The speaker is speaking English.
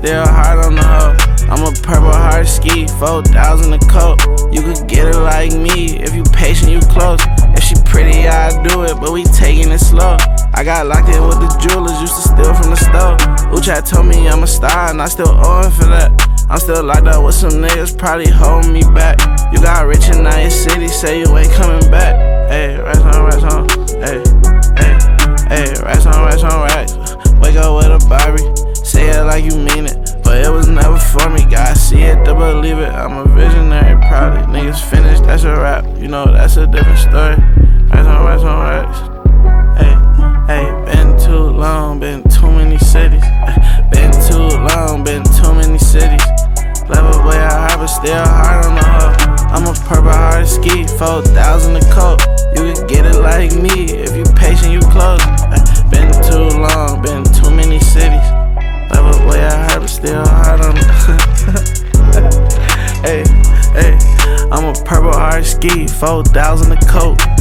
still hard on the hoe. I'm a purple heart ski, 4,000 a coat. You could get it like me, if you patient, you close. If she pretty, I do it, but we taking it slow. I got locked in with the jewelers, used to steal from the stove. Uchat told me I'm a star, and I still owe him for that. I'm still locked up with some niggas, probably holding me back. You got rich in your city, say you ain't coming back. Ayy, racks on, ayy, ayy, ayy, racks on racks. Wake up with a Barbie, say it like you mean it. But it was never for me, gotta see it to believe it. I'm a visionary, proudly. Niggas finished, that's a rap. You know, that's a different story. Racks on racks. Hey, been too long, been too many cities. Been too long, been too many cities. Level way I high, but still hard on the hoe. I'm a purple heart ski, 4,000 a coat. You can get it like me, if you patient, you close. Been too long, been too many cities. Level way I high, but still hard on the Hey, I'm a purple heart ski, 4,000 a coat.